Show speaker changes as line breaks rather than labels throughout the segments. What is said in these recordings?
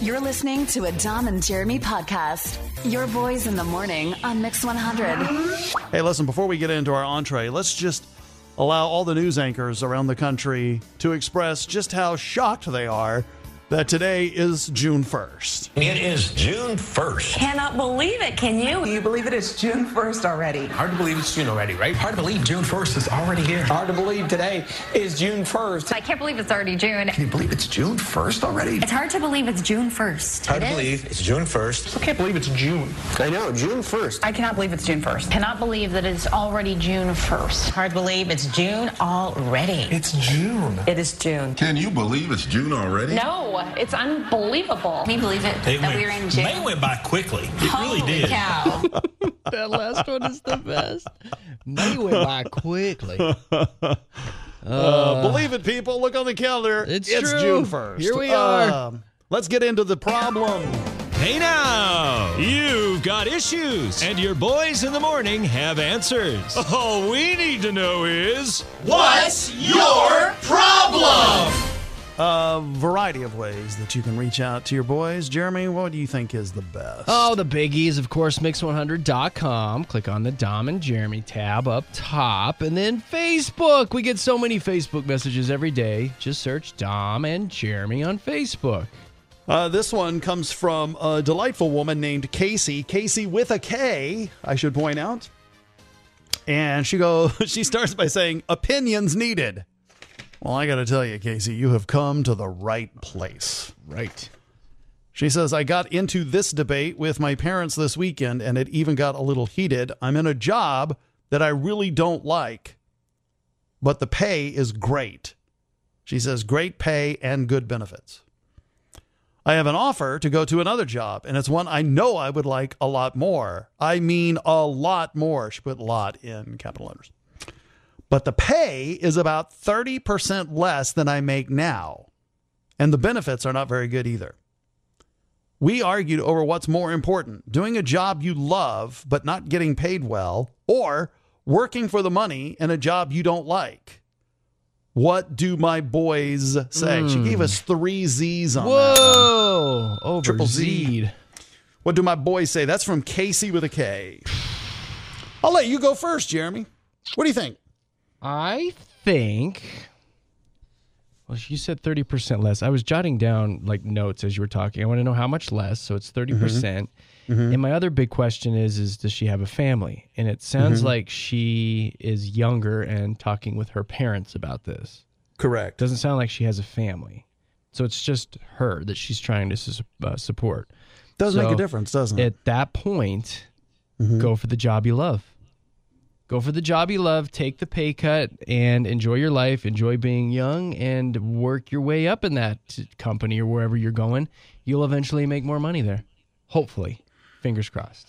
You're listening to a Dom and Jeremy podcast. Your boys in the morning on Mix 100.
Hey, listen, before we get into our entree, let's just allow all the news anchors around the country to express just how shocked they are that today is June 1st.
It is June 1st.
Cannot believe it, can you?
Can you believe it? It's June 1st already.
Hard to believe it's June already, right? Hard to believe June 1st is already here.
Hard to believe today is June 1st.
I can't believe it's already June.
Can you believe it's June 1st already?
It's hard to believe it's June 1st.
Hard to believe it's June 1st.
I can't believe it's June. I know, June 1st.
I cannot believe it's June 1st.
Cannot believe that it's already June 1st.
Hard to believe it's June already.
It's June.
It is June.
Can you believe it's June already?
No, it's unbelievable. Can you believe it that we're in June?
May went by quickly. It really
Holy
did.
cow.
That last one is the best. May went by quickly.
Believe it, people. Look on the calendar.
It's
It's
true.
June 1st.
Here we are.
Let's get into the problem.
Hey now! You've got issues, and your boys in the morning have answers. All we need to know is...
What's your problem?
A variety of ways that you can reach out to your boys. Jeremy, what do you think is the best?
Oh, the biggies, of course, mix100.com. Click on the Dom and Jeremy tab up top. And then Facebook. We get so many Facebook messages every day. Just search Dom and Jeremy on Facebook.
This one comes from a delightful woman named Casey. Casey with a K, I should point out. And she starts by saying, opinions needed. Well, I got to tell you, Casey, you have come to the right place.
Right.
She says, I got into this debate with my parents this weekend, and it even got a little heated. I'm in a job that I really don't like, but the pay is great. She says, great pay and good benefits. I have an offer to go to another job, and it's one I know I would like a lot more. I mean, a lot more. She put lot in capital letters. But the pay is about 30% less than I make now. And the benefits are not very good either. We argued over what's more important, doing a job you love but not getting paid well, or working for the money in a job you don't like. What do my boys say? She gave us 3 Z's on that
Whoa!
one. Triple Z.
Overz'd.
What do my boys say? That's from Casey with a K. I'll let you go first, Jeremy. What do you think?
I think... Well, you said 30% less. I was jotting down like notes as you were talking. I want to know how much less, so it's 30%. And my other big question is does she have a family? And it sounds like she is younger and talking with her parents about this.
Correct.
Doesn't sound like she has a family. So it's just her that she's trying to support.
Does make
So
a difference, doesn't it?
At that point, go for the job you love. Go for the job you love, take the pay cut, and enjoy your life, enjoy being young, and work your way up in that company or wherever you're going. You'll eventually make more money there. Hopefully. Fingers crossed.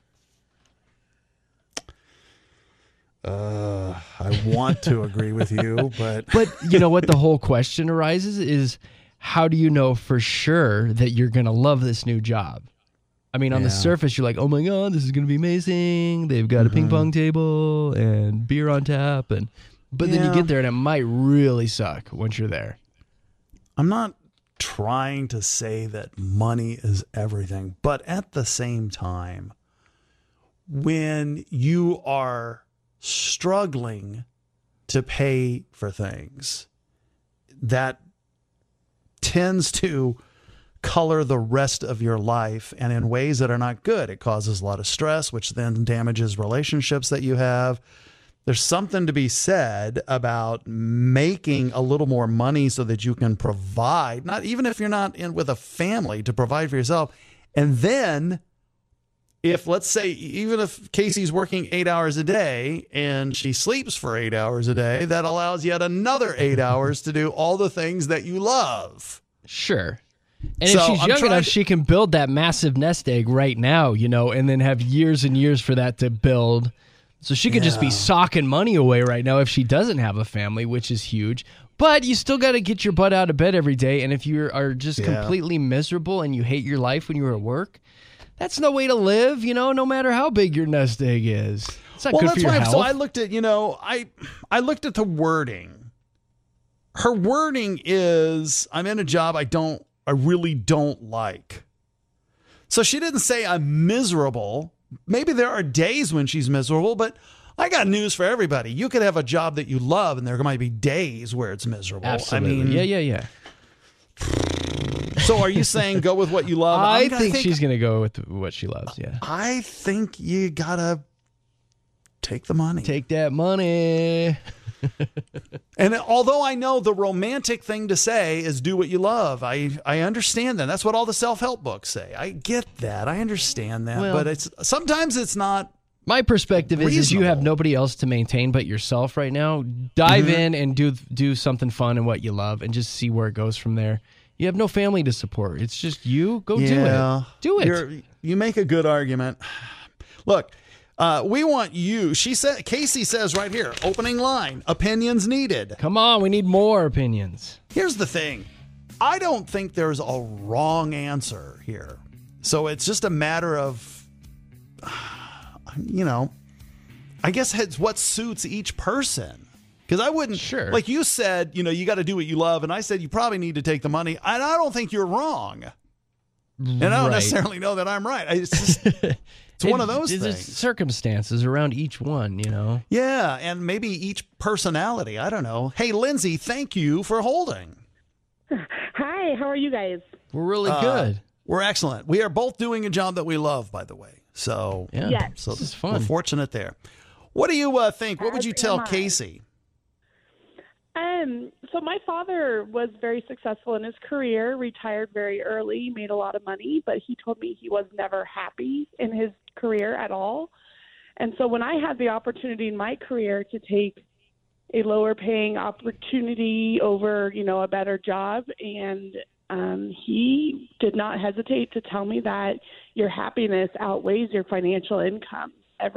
I want to agree with you, but...
But you know what the whole question arises is, how do you know for sure that you're going to love this new job? I mean, on the surface, you're like, oh my God, this is going to be amazing. They've got a ping pong table and beer on tap. But then you get there and it might really suck once you're there.
I'm not trying to say that money is everything, but at the same time, when you are struggling to pay for things, that tends to color the rest of your life and in ways that are not good. It causes a lot of stress, which then damages relationships that you have. There's something to be said about making a little more money so that you can provide, not even if you're not in with a family, to provide for yourself. And then if, let's say, even if Casey's working 8 hours a day and she sleeps for 8 hours a day, that allows yet another 8 hours to do all the things that you love.
Sure. And
So
if she's
I'm
young
trying
enough,
to-
she can build that massive nest egg right now, you know, and then have years and years for that to build. So she could just be socking money away right now if she doesn't have a family, which is huge. But you still got to get your butt out of bed every day. And if you are just completely miserable and you hate your life when you're at work, that's no way to live, you know, no matter how big your nest egg is. It's not good for your health.
So I looked at, I looked at the wording. Her wording is, I'm in a job I really don't like. So she didn't say I'm miserable. Maybe there are days when she's miserable, but I got news for everybody. You could have a job that you love, and there might be days where it's miserable.
Absolutely.
I mean,
yeah.
So are you saying go with what you love?
I think she's going to go with what she loves, yeah.
I think you got to take the money.
Take that money.
And although I know the romantic thing to say is do what you love, I understand that. That's what all the self-help books say. I get that. I understand that.
Well,
but sometimes it's not.
My perspective is you have nobody else to maintain but yourself right now. Dive in and do something fun and what you love and just see where it goes from there. You have no family to support. It's just you. Go do it. Do it.
You make a good argument. Look, we want you. Casey says right here, opening line, opinions needed.
Come on, we need more opinions.
Here's the thing. I don't think there's a wrong answer here. So it's just a matter of, I guess it's what suits each person. Because I wouldn't, like you said, you got to do what you love. And I said, you probably need to take the money. And I don't think you're wrong. And I don't necessarily know that I'm right. It's just, it's one of those things.
There's circumstances around each one,
Yeah, and maybe each personality. I don't know. Hey, Lindsay, thank you for holding.
Hi, how are you guys?
We're really good.
We're excellent. We are both doing a job that we love, by the way. So,
so this is fun.
We're fortunate there. What do you think? What would you tell Casey?
So my father was very successful in his career, retired very early, made a lot of money, but he told me he was never happy in his career at all. And so when I had the opportunity in my career to take a lower paying opportunity over, a better job, and he did not hesitate to tell me that your happiness outweighs your financial income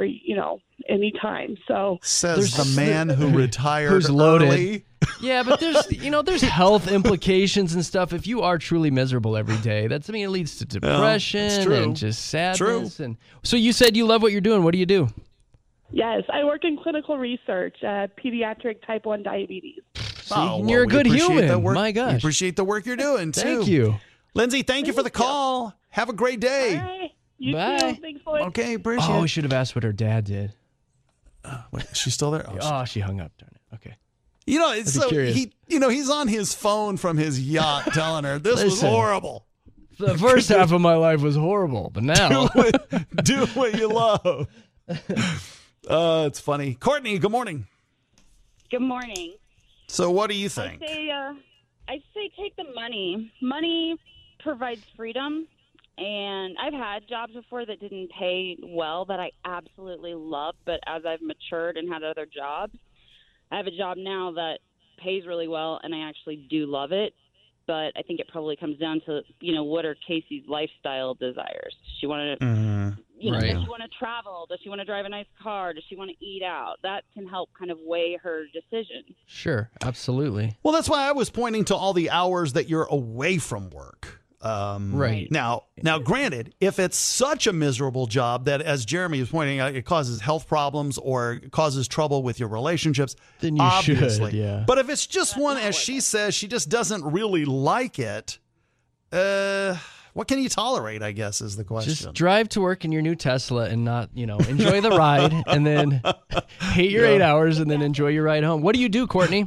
anytime. So
says the man who retired
who's loaded.
Early.
Yeah, but there's health implications and stuff. If you are truly miserable every day, it leads to depression and just sadness. And so you said you love what you're doing. What do you do?
Yes, I work in clinical research, pediatric type 1 diabetes.
You're a good human. My gosh.
We appreciate the work you're doing, too.
Thank you.
Lindsay, thank you for the call. Have a great day.
All right. You
Bye.
too. Thanks, boys.
Okay, appreciate it.
Oh, we should have asked what her dad did.
Wait, is she still there?
She hung up. Darn it. Okay.
It's so he's on his phone from his yacht telling her this was horrible.
The first half of my life was horrible, but now
do what you love. It's funny. Courtney, good morning.
Good morning.
So what do you think?
I say take the money. Money provides freedom, and I've had jobs before that didn't pay well that I absolutely loved, but as I've matured and had other jobs, I have a job now that pays really well, and I actually do love it. But I think it probably comes down to, what are Casey's lifestyle desires? Does she want to, does she want to travel? Does she want to drive a nice car? Does she want to eat out? That can help kind of weigh her decision.
Sure, absolutely.
Well, that's why I was pointing to all the hours that you're away from work.
Right.
Now, granted, if it's such a miserable job that, as Jeremy was pointing out, it causes health problems or causes trouble with your relationships,
then you
obviously.
should, yeah.
But if it's just one, as she says, she just doesn't really like it, what can you tolerate, I guess, is the question.
Just drive to work in your new Tesla and not, enjoy the ride and then hate your 8 hours and then enjoy your ride home. What do you do, Courtney?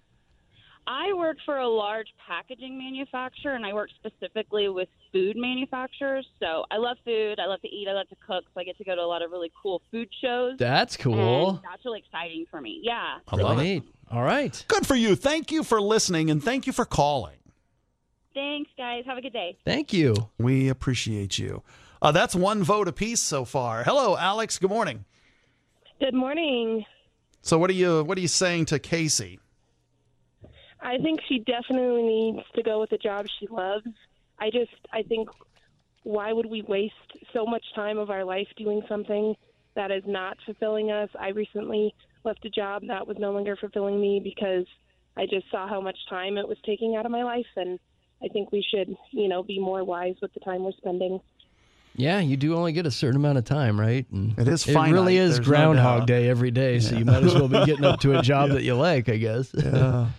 I work for a large packaging manufacturer, and I work specifically with food manufacturers. So I love food. I love to eat. I love to cook. So I get to go to a lot of really cool food shows.
That's cool.
And that's really exciting for me. Yeah.
I love it.
All right.
Good for you. Thank you for listening, and thank you for calling.
Thanks, guys. Have a good day.
Thank you.
We appreciate you. That's one vote apiece so far. Hello, Alex. Good morning.
Good morning.
So what are you saying to Casey?
I think she definitely needs to go with a job she loves. I think, why would we waste so much time of our life doing something that is not fulfilling us? I recently left a job that was no longer fulfilling me because I just saw how much time it was taking out of my life, and I think we should, be more wise with the time we're spending.
Yeah, you do only get a certain amount of time, right? And
it is finite.
It really is
There's
Groundhog Day every day, so you might as well be getting up to a job that you like, I guess.
Yeah.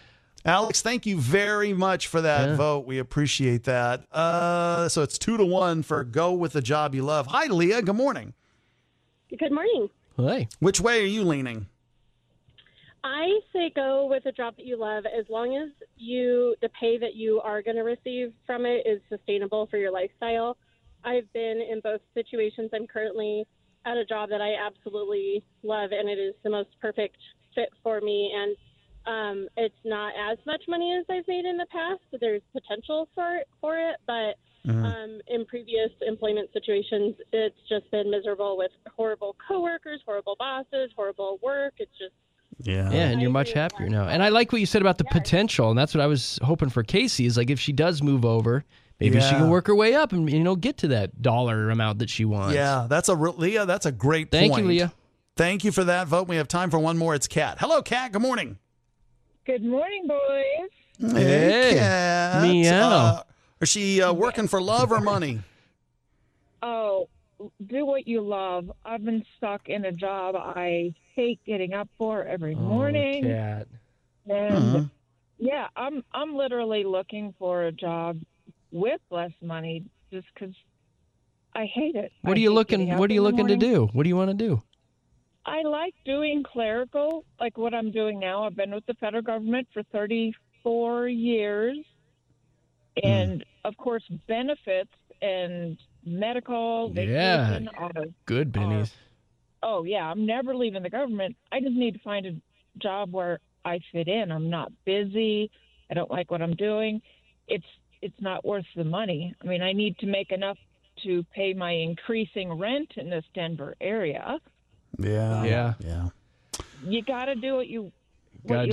Alex, thank you very much for that vote. We appreciate that. So it's 2-1 for go with the job you love. Hi, Leah. Good morning.
Good morning.
Hey.
Which way are you leaning?
I say go with a job that you love as long as the pay that you are going to receive from it is sustainable for your lifestyle. I've been in both situations. I'm currently at a job that I absolutely love, and it is the most perfect fit for me. And it's not as much money as I've made in the past. So there's potential for it, but in previous employment situations, it's just been miserable with horrible coworkers, horrible bosses, horrible work. It's just
Yeah, and you're much happier now. And I like what you said about the potential, and that's what I was hoping for Casey, is like if she does move over, maybe she can work her way up and get to that dollar amount that she wants.
Yeah, Leah, that's a great
point.
Thank
you, Leah.
Thank you for that vote. We have time for one more. It's Kat. Hello, Kat. Good morning.
Good morning, boys.
Hey, Kat.
Meow.
Is she working for love or money?
Oh, do what you love. I've been stuck in a job I hate getting up for every morning.
Kat.
And yeah, I'm literally looking for a job with less money just because I hate it.
What are you looking to do? What do you want to do?
I like doing clerical, like what I'm doing now. I've been with the federal government for 34 years. And, of course, benefits and medical, vacation are
good bennies.
Oh, yeah, I'm never leaving the government. I just need to find a job where I fit in. I'm not busy. I don't like what I'm doing. It's not worth the money. I mean, I need to make enough to pay my increasing rent in this Denver area.
Yeah.
You got to do what you
love.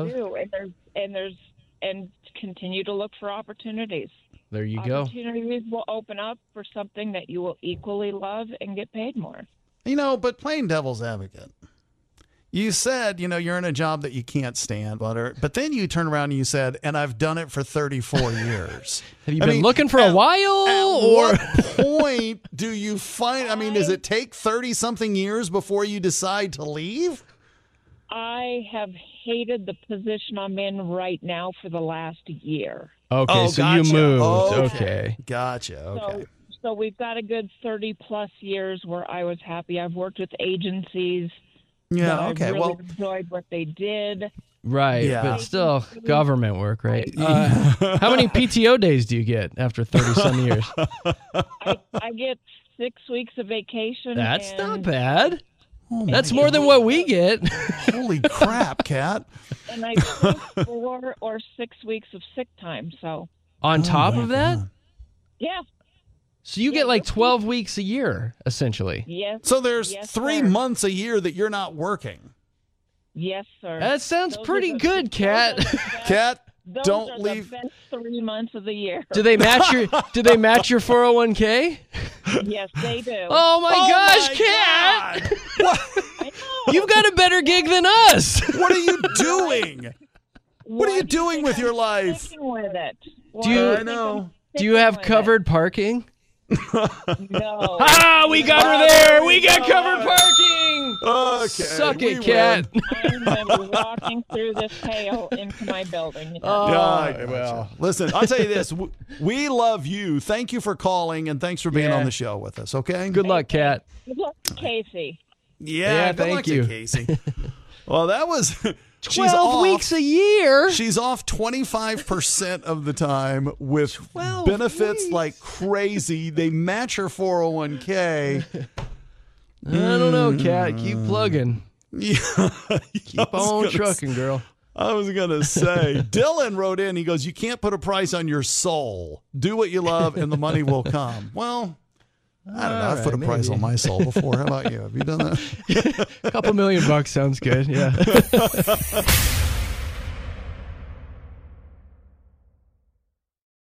And continue to look for opportunities.
There you go.
Opportunities will open up for something that you will equally love and get paid more.
But playing devil's advocate, you said, you're in a job that you can't stand, but then you turn around and you said, and I've done it for 34 years.
Have you been looking for a while?
At what point do you find, does it take 30-something years before you decide to leave?
I have hated the position I'm in right now for the last year.
Okay, so you moved. Okay.
Gotcha. Okay.
So we've got a good 30-plus years where I was happy. I've worked with agencies.
Yeah, okay.
I really enjoyed what they did.
Right, but still government work, right? How many PTO days do you get after 30-some years?
I get 6 weeks of vacation.
That's not bad. That's more than what we get.
Holy crap, Kat.
And I took 4 or 6 weeks of sick time. So
on top of that?
Yeah.
So you get like 12 weeks a year, essentially.
Yes.
So there's 3 months a year that you're not working.
Yes, sir.
That sounds pretty good, Kat.
Kat,
Those
don't
are
leave.
the best 3 months of the year.
Do they match your 401k?
Yes, they do.
Oh my gosh, Kat! You've got a better gig than us.
What are you doing? What are you doing with your life?
With it.
Do you have covered parking?
No.
We got her there. We got covered parking.
Okay.
Suck it, Kat.
I'm going to be walking through this hail into my building.
Well, listen, I'll tell you this. We love you. Thank you for calling, and thanks for being on the show with us, okay?
Good luck, Kat.
Good luck, Casey.
Yeah, good luck to Casey. Well, that was
12 weeks a year.
She's off 25% of the time with benefits like crazy. They match her 401k.
I don't know, Kat. Keep plugging.
Yeah.
Keep on trucking, girl.
I was going to say, Dylan wrote in, he goes, you can't put a price on your soul. Do what you love and the money will come. Well, I don't know. I've put a price on my soul before. How about you? Have you done that?
A couple $1 million sounds good. Yeah.